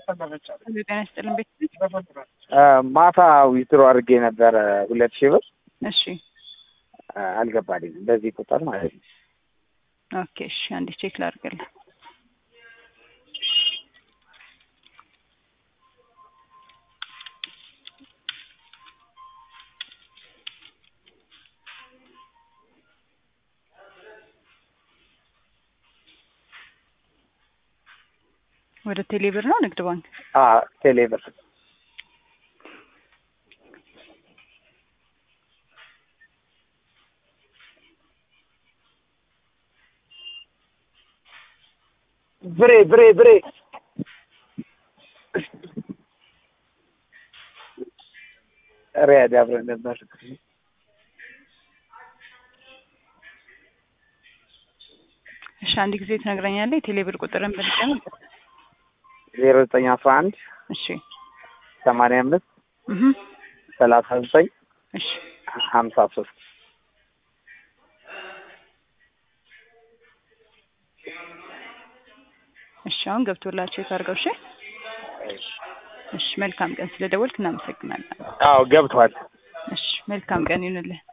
ጤና ይስጥልን ቤት ማታ ዊዝድሮ አድርጌ ነበር 2000 ብር። እሺ አልገባልኝም በዚህ ቁጥር ማለት ነው። ኦኬ እሺ አንዴ ቼክ ላድርግልህ። ወደ ቴሌብር ነው ንግድ ባንክ? ቴሌብር። ብሬ ሪያድ አብረን ነበር። እሺ አንድ ጊዜ ትነግረኛለህ የቴሌብር ቁጥርን በልቀም? 0911 እሺ 85 39 እሺ 53 እሺ አሁን ገብቶላችሁ የታርገው? እሺ እሺ መልካም ቀን ስለደወልክ እናመሰግናለን። ገብቷል። እሺ መልካም ቀን ይሁንልህ።